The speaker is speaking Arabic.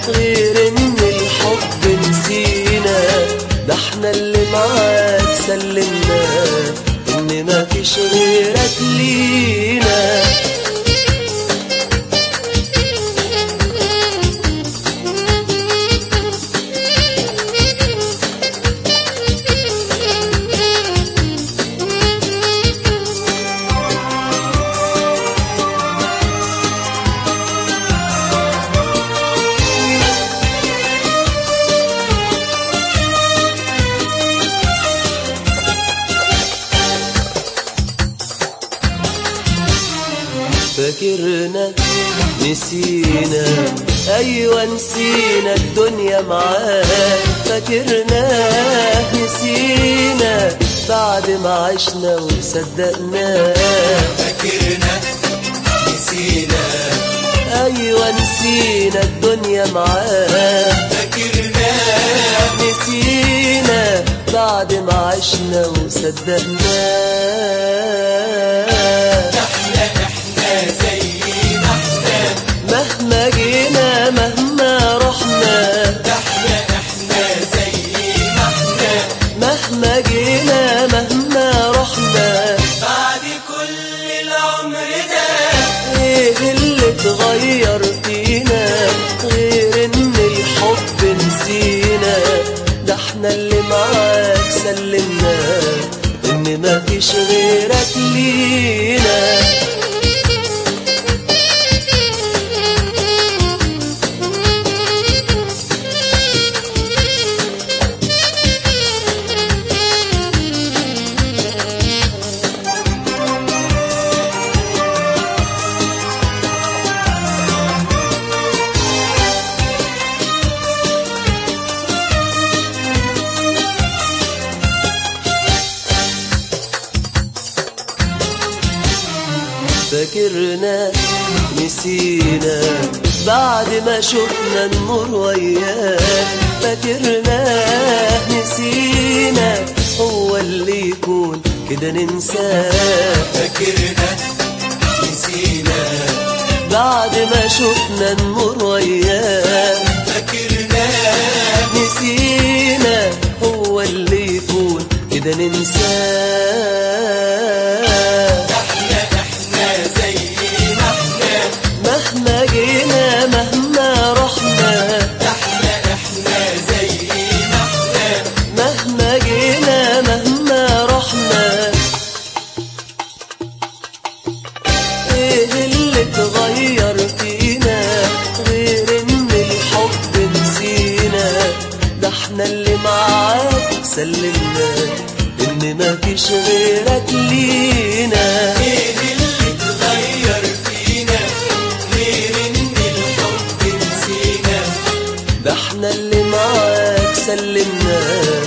غير ان الحب نسينا، ده احنا اللي معاك سلمنا ان مفيش غيرك لينا. فاكرنا نسينا، أيوة نسينا الدنيا معاك. فاكرنا نسينا بعد ما عشنا وصدقنا. فاكرنا نسينا، أيوة نسينا الدنيا معاك. فاكرنا نسينا بعد ما عشنا وصدقنا. زي ما احنا مهما جينا مهما رحنا، احنا زي ما احنا مهما جينا مهما رحنا. بعد كل العمر ده ايه اللي اتغير فينا غير ان الحب نسينا، ده احنا اللي معاك سلمنا ان مفيش غيرك لينا. فاكرنا نسينا بعد ما شفنا النور وياك. فاكرنا نسينا هو اللي يكون كده ننساه. فاكرنا نسينا بعد ما شفنا النور وياك. فاكرنا نسينا هو اللي يكون كده ننساه. مهما جينا مهما رحنا، احنا زي ما احنا مهما جينا مهما رحنا. ايه اللي اتغير فينا غير ان الحب نسينا، ده احنا اللي معاك سلمنا ان مفيش غيرك لينا. ايه اللي اتغير فينا غير ان الحب نسينا، ده احنا اللي معاك سلمنا